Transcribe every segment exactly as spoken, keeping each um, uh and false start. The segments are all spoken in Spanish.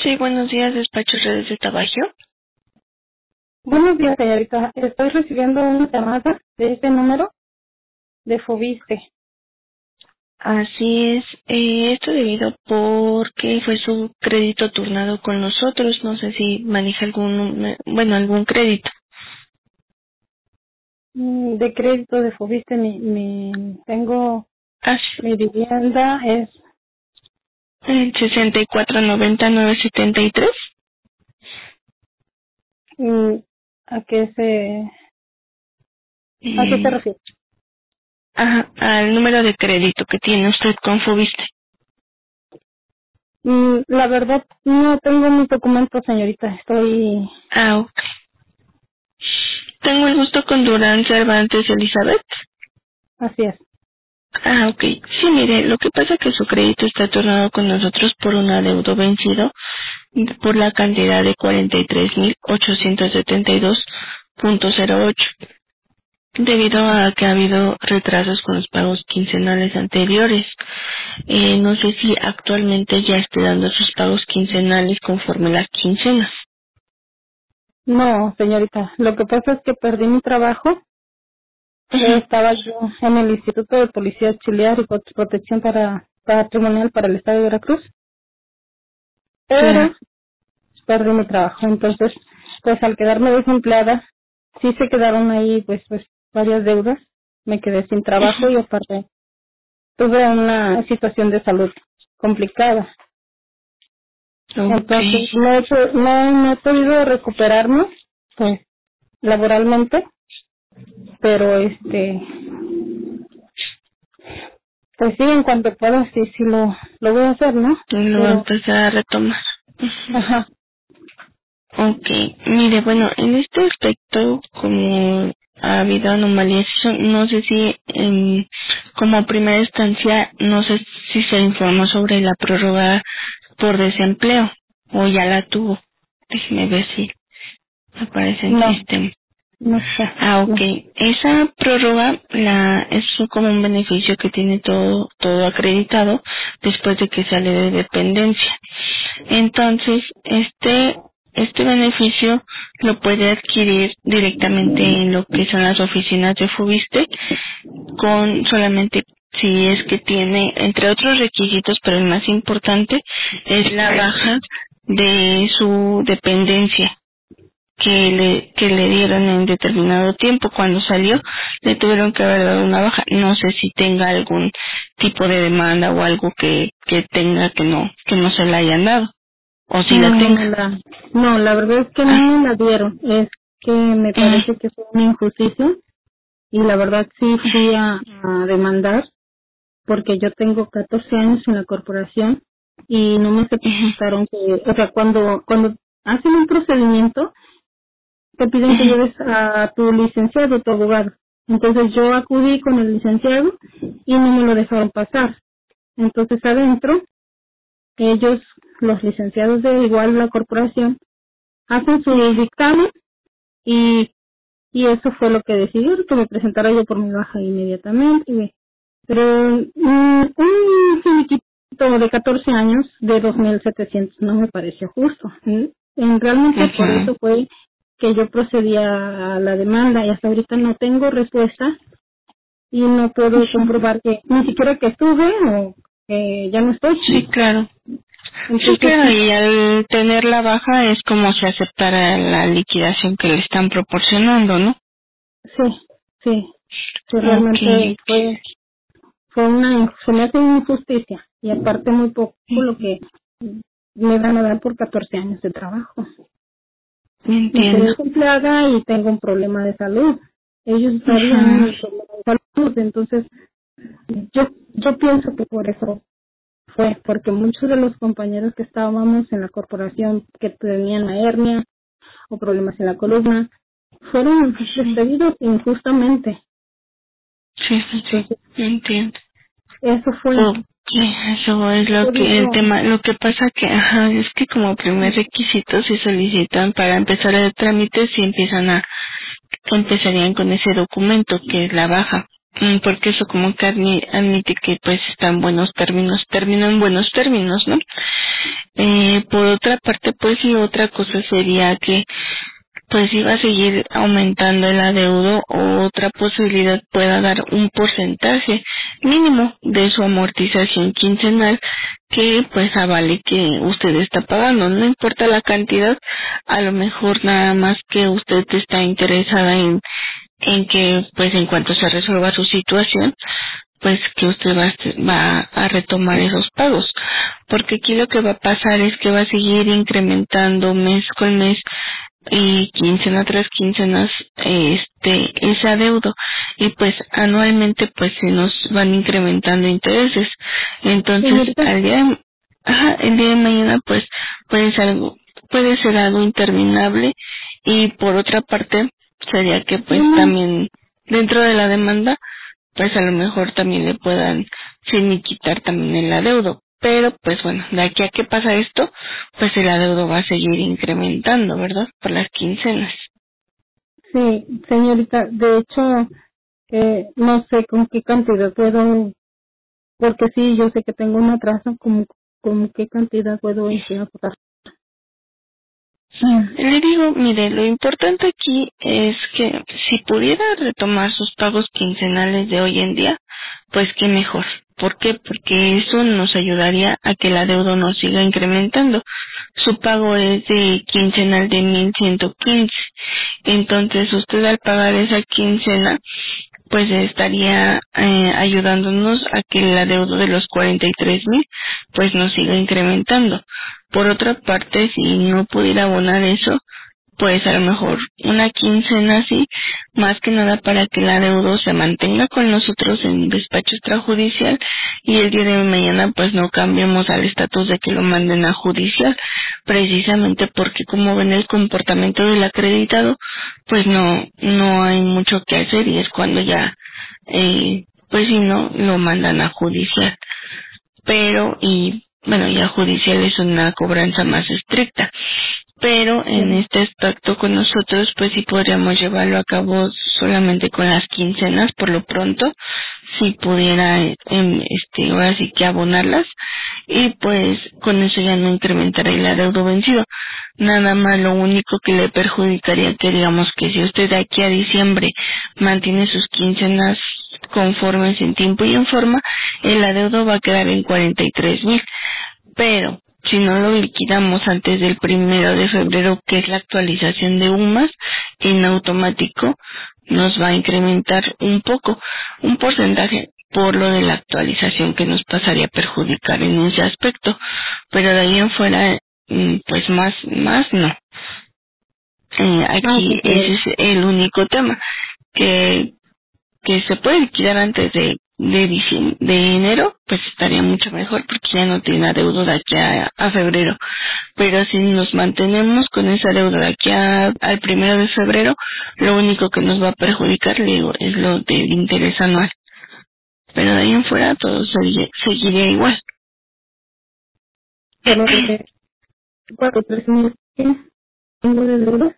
Sí, buenos días, despacho Redes de Tabagio. Buenos días, señorita. Estoy recibiendo una llamada de este número de Fobiste. Así es, eh, esto debido porque fue su crédito turnado con nosotros, no sé si maneja algún, bueno, algún crédito. Mm, De crédito de Fobiste, mi, mi, tengo, Así, mi vivienda es, el sesenta y cuatro noventa nueve setenta y tres. mm, ¿a qué se, a qué se Eh, refiere? ajá, al número de crédito que tiene usted con Fobiste. Mm, La verdad, no tengo mis documentos, señorita. Estoy, Ah, ok. Tengo el gusto con Durán Cervantes Elizabeth. así es. Ah, ok. Sí, mire, lo que pasa es que su crédito está turnado con nosotros por un adeudo vencido por la cantidad de cuarenta y tres mil ochocientos setenta y dos punto cero ocho, debido a que ha habido retrasos con los pagos quincenales anteriores. Eh, no sé si actualmente ya esté dando sus pagos quincenales conforme las quincenas. No, señorita. Lo que pasa es que perdí mi trabajo. Eh, Ajá, Estaba yo en el Instituto de Policía Auxiliar y Pro- Protección para, Patrimonial para el Estado de Veracruz. Pero claro. perdí mi trabajo. Entonces, pues al quedarme desempleada, sí se quedaron ahí pues pues varias deudas. Me quedé sin trabajo y aparte tuve una situación de salud complicada. Ok. Entonces, no he, po- no, no he podido recuperarme pues laboralmente, pero este pues sí, en cuanto pueda sí sí lo lo voy a hacer, ¿no? Lo va a Pero empezar a retomar. Ujú. ajá, Ok, mire, bueno, en este aspecto, como ha habido anomalías, so- no sé si en, como primera instancia, no sé si se informó sobre la prórroga por desempleo o ya la tuvo. Déjeme ver si aparece en no, sistema. no sé, Ah, ok. no. Esa prórroga la es como un beneficio que tiene todo todo acreditado después de que sale de dependencia. Entonces, este este beneficio lo puede adquirir directamente en lo que son las oficinas de Fubiste, con solamente si es que tiene, entre otros requisitos, pero el más importante es la baja de su dependencia que le que le dieron en determinado tiempo. Cuando salió le tuvieron que haber dado una baja. No sé si tenga algún tipo de demanda o algo que que tenga que no que no se la hayan dado, o si la No, no me tenga. la, no, la verdad es que no Ah, me la dieron. Es que me mm, parece que fue una injusticia y la verdad sí fui a, a demandar porque yo tengo catorce años en la corporación y no me ujú, aceptaron que, o sea, cuando cuando hacen un procedimiento te piden que ujú, lleves a tu licenciado, tu abogado. Entonces yo acudí con el licenciado y no me lo dejaron pasar. Entonces adentro ellos, los licenciados de igual la corporación, hacen su ujú. dictamen y, y eso fue lo que decidieron, que me presentara yo por mi baja inmediatamente. Y- pero mm, un finiquito de catorce años de dos mil setecientos no me pareció justo. ¿sí? En- realmente por Ujú. eso fue que yo procedía a la demanda y hasta ahorita no tengo respuesta y no puedo comprobar que ni siquiera que estuve o que ya no estoy. Sí, claro. Sí, Entonces claro, sí, y al tener la baja es como si aceptara la liquidación que le están proporcionando, ¿no? sí, sí, sí, realmente Okay. fue fue una, se me hace una injusticia y aparte muy poco lo que me van a dar por catorce años de trabajo. Me quedé Entiendo. desempleada y tengo un problema de salud. Ellos sabían Ajá. mi problema de salud, entonces yo yo pienso que por eso fue, porque muchos de los compañeros que estábamos en la corporación que tenían la hernia o problemas en la columna fueron despedidos injustamente. Sí, sí, sí. Entonces, Entiendo. eso fue. Ok, eso es lo Yo que el digo, tema, lo que pasa que, ajá, es que como primer requisito se solicitan para empezar el trámite, si empiezan a, empezarían con ese documento que es la baja. Mm, porque eso como que admi- admite que pues está en buenos términos, termina en buenos términos, ¿no? Eh, por otra parte, pues sí, otra cosa sería que pues iba a seguir aumentando el adeudo, o otra posibilidad pueda dar un porcentaje mínimo de su amortización quincenal que pues avale que usted está pagando. No importa la cantidad, a lo mejor nada más que usted está interesada en en que pues en cuanto se resuelva su situación, pues que usted va, va a retomar esos pagos, porque aquí lo que va a pasar es que va a seguir incrementando mes con mes y quincena tras quincena este ese adeudo, y pues anualmente pues se nos van incrementando intereses. Entonces Señorita, al día de, ajá, el día de mañana pues puede ser algo puede ser algo interminable. Y por otra parte sería que pues no, también dentro de la demanda pues a lo mejor también le puedan finiquitar también el adeudo. Pero pues bueno, de aquí a que pasa esto, pues el adeudo va a seguir incrementando, ¿verdad? Por las quincenas. sí, señorita, de hecho, eh, no sé con qué cantidad puedo, porque sí, yo sé que tengo un atraso, como con qué cantidad puedo este, aportar. Le digo, mire, lo importante aquí es que si pudiera retomar sus pagos quincenales de hoy en día, pues qué mejor. ¿Por qué? Porque eso nos ayudaría a que el adeudo no siga incrementando. Su pago es de quincenal de mil ciento quince. Entonces usted al pagar esa quincena pues estaría eh, ayudándonos a que el adeudo de los cuarenta y tres mil pues no siga incrementando. Por otra parte, si no pudiera abonar eso, pues a lo mejor una quincena así, más que nada para que el adeudo se mantenga con nosotros en despacho extrajudicial, y el día de mañana pues no cambiemos al estatus de que lo manden a judicial, precisamente porque como ven el comportamiento del acreditado, pues no no hay mucho que hacer, y es cuando ya eh, pues si no lo mandan a judicial. Pero y bueno, ya judicial es una cobranza más estricta, pero en Sí. este aspecto con nosotros pues sí podríamos llevarlo a cabo solamente con las quincenas por lo pronto, si pudiera eh, em, este ahora sí que abonarlas, y pues con eso ya no incrementaría el adeudo vencido. Nada más lo único que le perjudicaría, que digamos que si usted de aquí a diciembre mantiene sus quincenas conformes en tiempo y en forma, el adeudo va a quedar en cuarenta y tres mil. Pero si no lo liquidamos antes del primero de febrero, que es la actualización de UMAS, en automático nos va a incrementar un poco, un porcentaje por lo de la actualización, que nos pasaría a perjudicar en ese aspecto. Pero de ahí en fuera, mm, pues más, más no. Eh, Ah, aquí sí, ese señorita. es el único tema, que que se puede liquidar antes de de diciembre, de enero, pues estaría mucho mejor, porque ya no tiene adeudo de aquí a, a febrero. Pero si nos mantenemos con esa deuda de aquí a, al primero de febrero, lo único que nos va a perjudicar, le digo, es lo del interés anual. Pero de ahí en fuera todo seguiría, seguiría igual. Solo de cuatro, tres mil, ¿qué? ¿Tengo de deuda?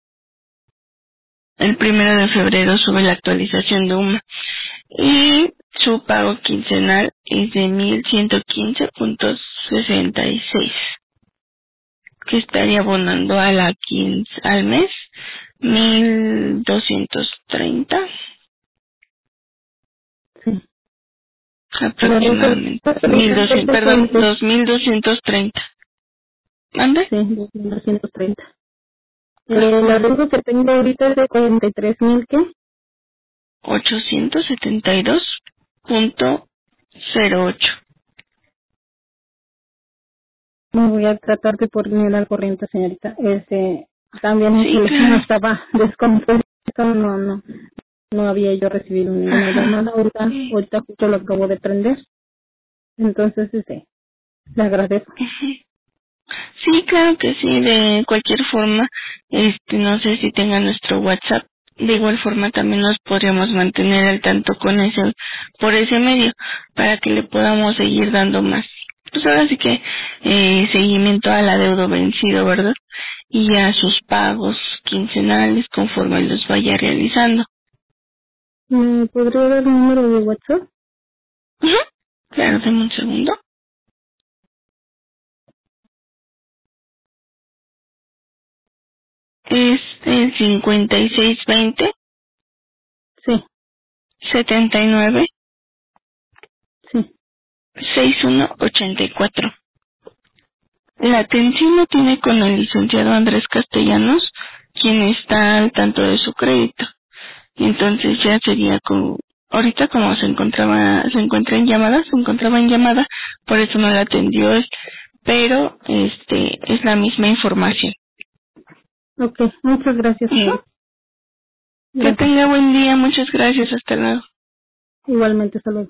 El primero de febrero sube la actualización de UMA, y su pago quincenal es de mil ciento quince punto sesenta y seis, que estaría abonando a la quince al mes mil doscientos treinta Sí. Pero de aproximadamente. Mil eso, doscientos, perdón, dos mil doscientos treinta. ¿Mande? sí, dos mil doscientos treinta. Eh, la deuda que tengo ahorita es de cuarenta y tres mil, ¿qué? ochocientos setenta y dos punto cero ocho. Me voy a tratar de poner al corriente, señorita. Este, también el Sí, teléfono claro. estaba descompuesto, no, no, no había yo recibido ninguna Ajá. llamada. Ahorita, ahorita justo lo acabo de prender. Entonces, este, le agradezco. Ujú. Sí, claro que sí, de cualquier forma, este, no sé si tenga nuestro WhatsApp, de igual forma también nos podríamos mantener al tanto con ese, por ese medio, para que le podamos seguir dando más, pues ahora sí que, eh, seguimiento al adeudo vencido, ¿verdad? Y a sus pagos quincenales conforme los vaya realizando. ¿Me podría dar el número de WhatsApp? Ujú. Claro, dame un segundo. Es el cincuenta y seis veinte. Sí. setenta y nueve. Sí. sesenta y uno ochenta y cuatro. La atención lo tiene con el licenciado Andrés Castellanos, quien está al tanto de su crédito. Entonces ya sería con, ahorita como se encontraba, se encuentra en llamada, se encontraba en llamada, por eso no la atendió él, pero este es la misma información. Ok, muchas gracias, señora. Que tenga buen día, muchas gracias, hasta luego. Igualmente, saludos.